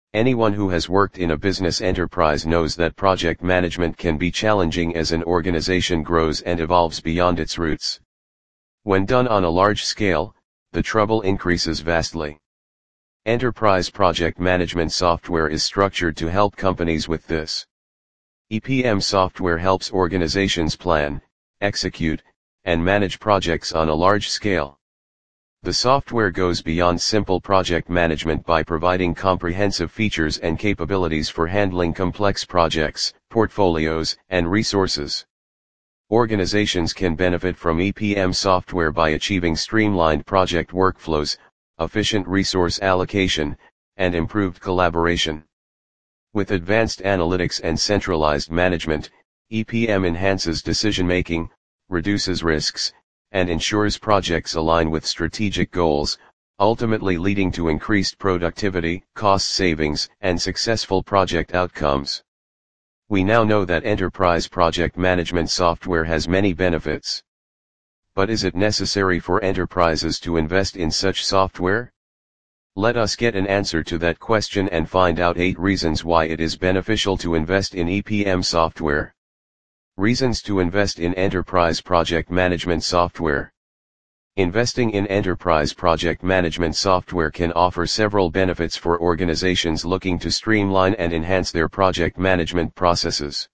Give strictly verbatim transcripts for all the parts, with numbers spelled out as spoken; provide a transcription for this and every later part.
Anyone who has worked in a business enterprise knows that project management can be challenging as an organization grows and evolves beyond its roots. When done on a large scale, the trouble increases vastly. Enterprise project management software is structured to help companies with this. E P M software helps organizations plan, execute, and manage projects on a large scale. The software goes beyond simple project management by providing comprehensive features and capabilities for handling complex projects, portfolios, and resources. Organizations can benefit from E P M software by achieving streamlined project workflows, efficient resource allocation, and improved collaboration. With advanced analytics and centralized management, E P M enhances decision-making, reduces risks, and ensures projects align with strategic goals, ultimately leading to increased productivity, cost savings, and successful project outcomes. We now know that enterprise project management software has many benefits. But is it necessary for enterprises to invest in such software? Let us get an answer to that question and find out eight reasons why it is beneficial to invest in E P M software. Reasons to invest in enterprise project management software. Investing in enterprise project management software can offer several benefits for organizations looking to streamline and enhance their project management processes.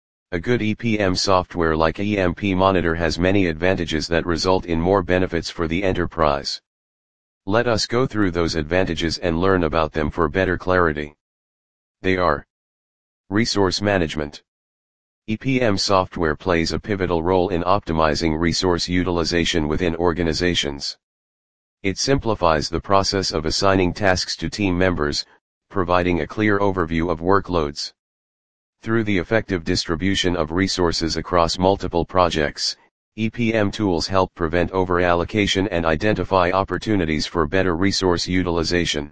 A good E P M software like E M P Monitor has many advantages that result in more benefits for the enterprise. Let us go through those advantages and learn about them for better clarity. They are: resource management. E P M software plays a pivotal role in optimizing resource utilization within organizations. It simplifies the process of assigning tasks to team members, providing a clear overview of workloads. Through the effective distribution of resources across multiple projects, E P M tools help prevent overallocation and identify opportunities for better resource utilization.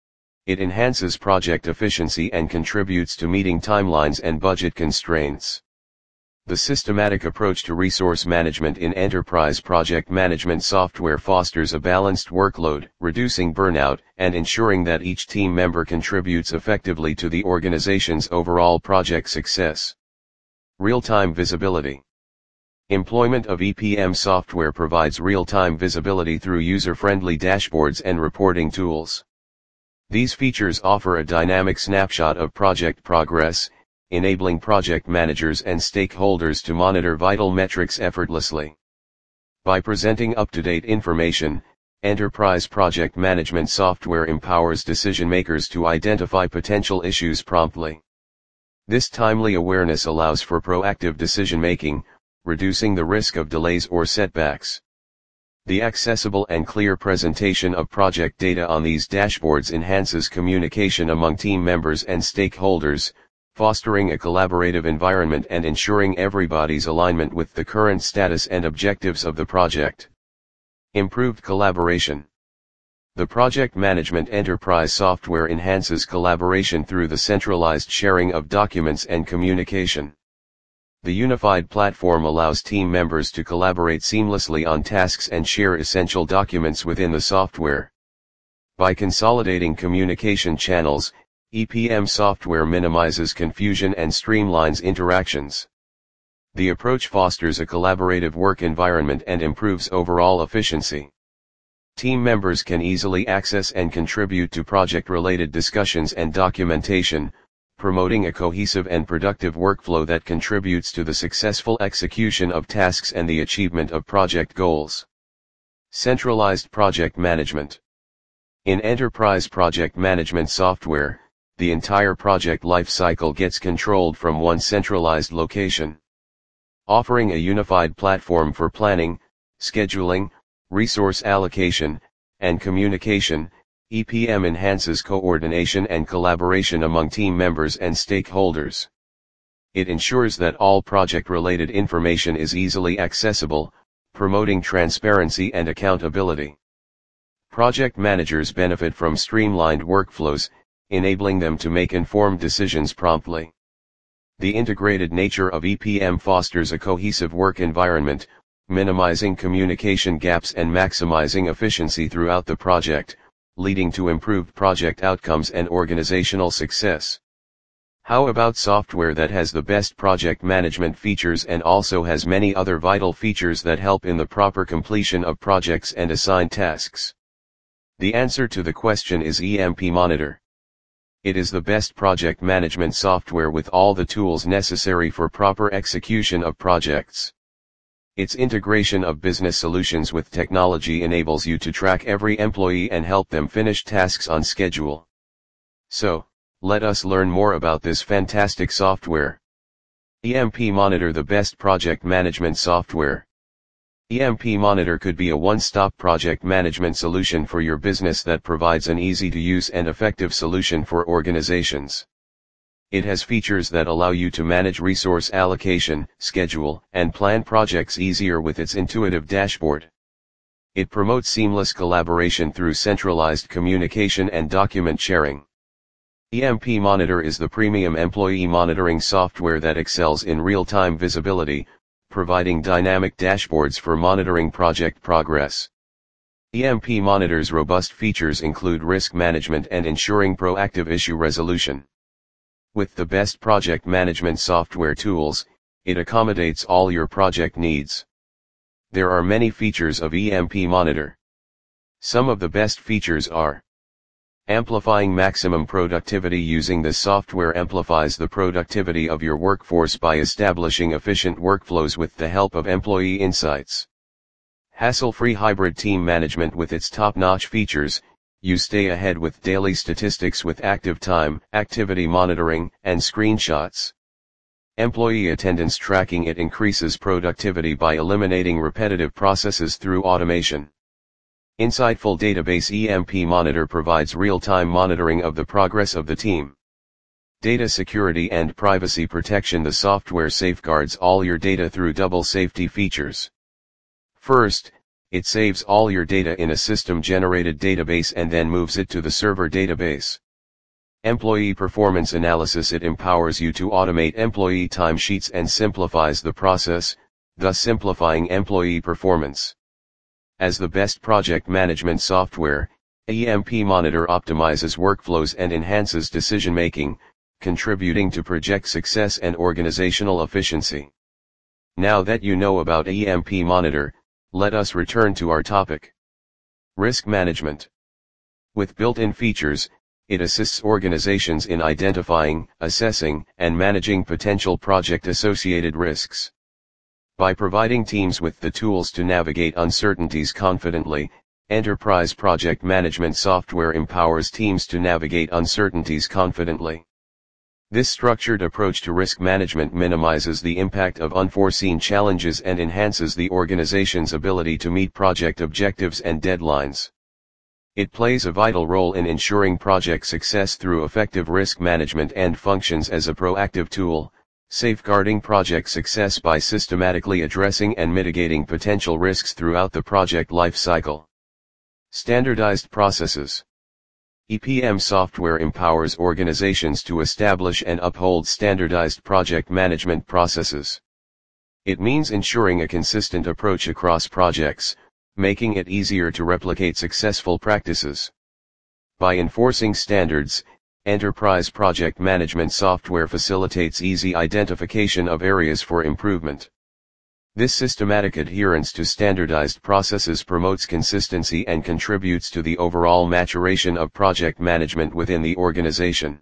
It enhances project efficiency and contributes to meeting timelines and budget constraints. The systematic approach to resource management in enterprise project management software fosters a balanced workload, reducing burnout, and ensuring that each team member contributes effectively to the organization's overall project success. Real-time visibility. Employment of E P M software provides real-time visibility through user-friendly dashboards and reporting tools. These features offer a dynamic snapshot of project progress, enabling project managers and stakeholders to monitor vital metrics effortlessly. By presenting up-to-date information, enterprise project management software empowers decision-makers to identify potential issues promptly. This timely awareness allows for proactive decision-making, reducing the risk of delays or setbacks. The accessible and clear presentation of project data on these dashboards enhances communication among team members and stakeholders, fostering a collaborative environment and ensuring everybody's alignment with the current status and objectives of the project. Improved collaboration. The project management enterprise software enhances collaboration through the centralized sharing of documents and communication. The unified platform allows team members to collaborate seamlessly on tasks and share essential documents within the software. By consolidating communication channels, E P M software minimizes confusion and streamlines interactions. The approach fosters a collaborative work environment and improves overall efficiency. Team members can easily access and contribute to project-related discussions and documentation, promoting a cohesive and productive workflow that contributes to the successful execution of tasks and the achievement of project goals. Centralized project management. In enterprise project management software, the entire project lifecycle gets controlled from one centralized location. Offering a unified platform for planning, scheduling, resource allocation, and communication, E P M enhances coordination and collaboration among team members and stakeholders. It ensures that all project-related information is easily accessible, promoting transparency and accountability. Project managers benefit from streamlined workflows, enabling them to make informed decisions promptly. The integrated nature of E P M fosters a cohesive work environment, minimizing communication gaps and maximizing efficiency throughout the project, leading to improved project outcomes and organizational success. How about software that has the best project management features and also has many other vital features that help in the proper completion of projects and assigned tasks? The answer to the question is E M P Monitor. It is the best project management software with all the tools necessary for proper execution of projects. Its integration of business solutions with technology enables you to track every employee and help them finish tasks on schedule. So, let us learn more about this fantastic software. E M P Monitor, the best project management software. E M P Monitor could be a one-stop project management solution for your business that provides an easy-to-use and effective solution for organizations. It has features that allow you to manage resource allocation, schedule, and plan projects easier with its intuitive dashboard. It promotes seamless collaboration through centralized communication and document sharing. E M P Monitor is the premium employee monitoring software that excels in real-time visibility, providing dynamic dashboards for monitoring project progress. E M P Monitor's robust features include risk management and ensuring proactive issue resolution. With the best project management software tools, it accommodates all your project needs. There are many features of E M P Monitor. Some of the best features are: amplifying maximum productivity. Using this software amplifies the productivity of your workforce by establishing efficient workflows with the help of employee insights. Hassle-free hybrid team management. With its top-notch features, you stay ahead with daily statistics with active time, activity monitoring, and screenshots. Employee attendance tracking. It increases productivity by eliminating repetitive processes through automation. Insightful database. E M P Monitor provides real-time monitoring of the progress of the team. Data security and privacy protection. The software safeguards all your data through double safety features. First, it saves all your data in a system-generated database and then moves it to the server database. Employee performance analysis. It empowers you to automate employee timesheets and simplifies the process, thus simplifying employee performance. As the best project management software, E M P Monitor optimizes workflows and enhances decision-making, contributing to project success and organizational efficiency. Now that you know about E M P Monitor, let us return to our topic. Risk management. With built-in features, it assists organizations in identifying, assessing, and managing potential project-associated risks. By providing teams with the tools to navigate uncertainties confidently, enterprise project management software empowers teams to navigate uncertainties confidently. This structured approach to risk management minimizes the impact of unforeseen challenges and enhances the organization's ability to meet project objectives and deadlines. It plays a vital role in ensuring project success through effective risk management and functions as a proactive tool, safeguarding project success by systematically addressing and mitigating potential risks throughout the project life cycle. Standardized processes. E P M software empowers organizations to establish and uphold standardized project management processes. It means ensuring a consistent approach across projects, making it easier to replicate successful practices. By enforcing standards, enterprise project management software facilitates easy identification of areas for improvement. This systematic adherence to standardized processes promotes consistency and contributes to the overall maturation of project management within the organization.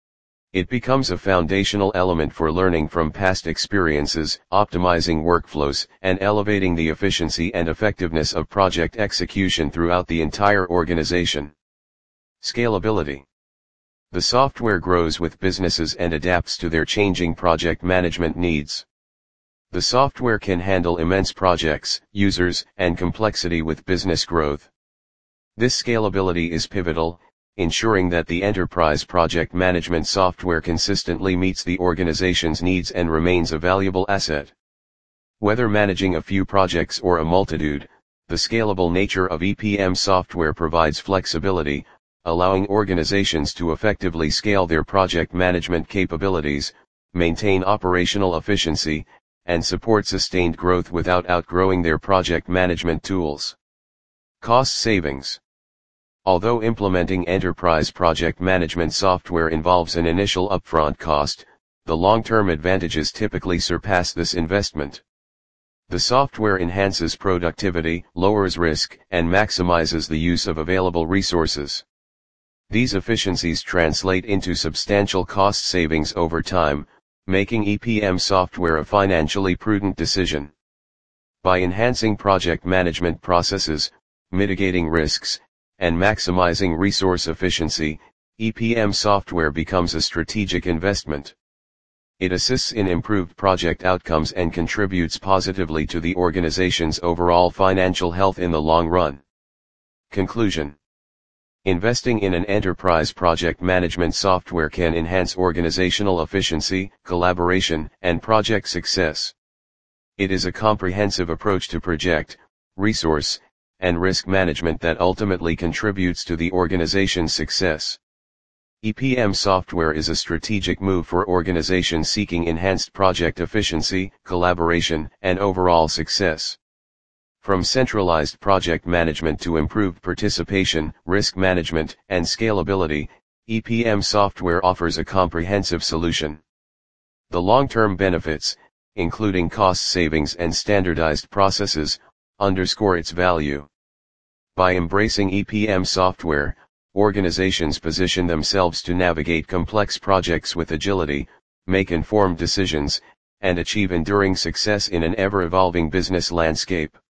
It becomes a foundational element for learning from past experiences, optimizing workflows, and elevating the efficiency and effectiveness of project execution throughout the entire organization. Scalability. The software grows with businesses and adapts to their changing project management needs. The software can handle immense projects, users, and complexity with business growth. This scalability is pivotal, ensuring that the enterprise project management software consistently meets the organization's needs and remains a valuable asset. Whether managing a few projects or a multitude, the scalable nature of E P M software provides flexibility, allowing organizations to effectively scale their project management capabilities, maintain operational efficiency, and support sustained growth without outgrowing their project management tools. Cost savings. Although implementing enterprise project management software involves an initial upfront cost, the long-term advantages typically surpass this investment. The software enhances productivity, lowers risk, and maximizes the use of available resources. These efficiencies translate into substantial cost savings over time, making E P M software a financially prudent decision. By enhancing project management processes, mitigating risks, and maximizing resource efficiency, E P M software becomes a strategic investment. It assists in improved project outcomes and contributes positively to the organization's overall financial health in the long run. Conclusion: investing in an enterprise project management software can enhance organizational efficiency, collaboration, and project success. It is a comprehensive approach to project, resource, and risk management that ultimately contributes to the organization's success. E P M software is a strategic move for organizations seeking enhanced project efficiency, collaboration, and overall success. From centralized project management to improved participation, risk management, and scalability, E P M software offers a comprehensive solution. The long-term benefits, including cost savings and standardized processes, underscore its value. By embracing E P M software, organizations position themselves to navigate complex projects with agility, make informed decisions, and achieve enduring success in an ever-evolving business landscape.